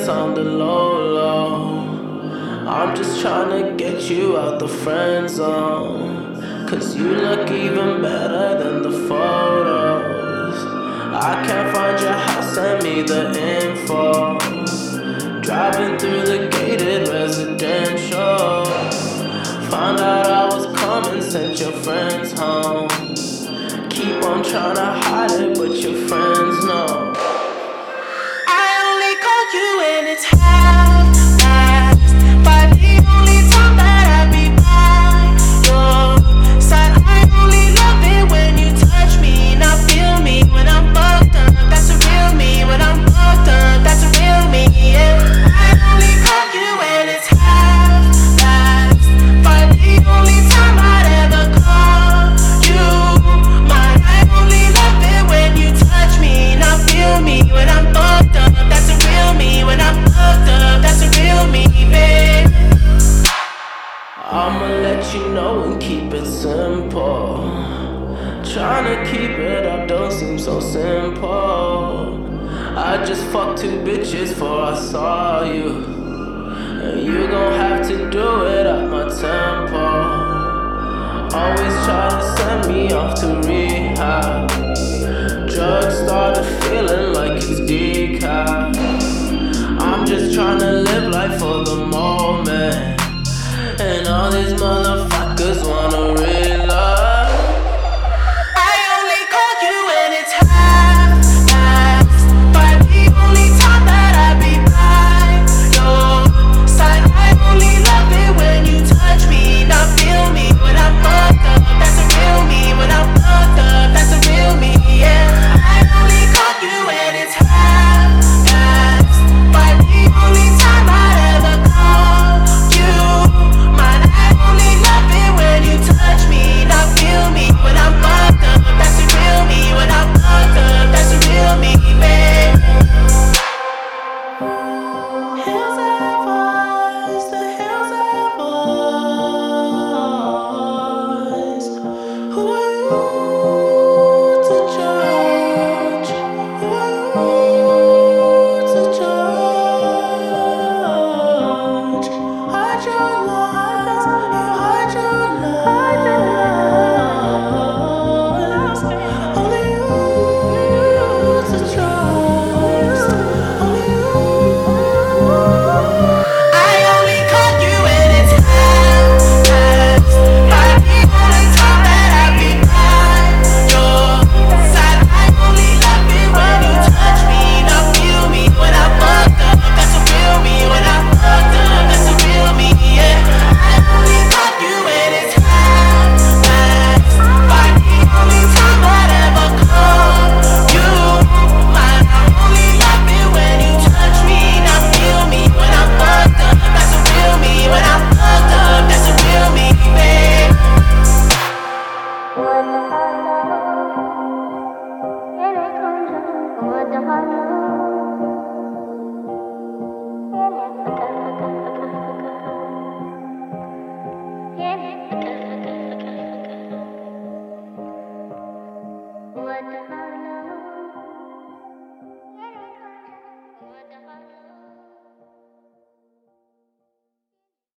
it's on the low. I'm just tryna get you out the friend zone, 'cause you look even better than the photos. I can't find your house, send me the info. Driving through the gated residential, found out I was coming, sent your friends home. Keep on tryna hide it, but your friends know. I only call you when it's half-past, but the only time that I be by your side. I only love it when you touch me, not feel me when I'm fucked up. That's a real me. When I'm fucked up, that's a real me, yeah. I only call you when it's half-past, but the only time I'd ever call you mine. I only love it when you touch me, not feel me when I'm fucked up. That's a real me. When I'm fucked up, that's a real me, babe. I'ma let you know and keep it simple. Tryna keep it up don't seem so simple. I just fucked 2 bitches before I saw you, and you gon' have to do it at my tempo. Always try to send me off to rehab. Drugs started feeling like it's decaf. I'm just tryna live life for the moment, and all these motherfuckers wanna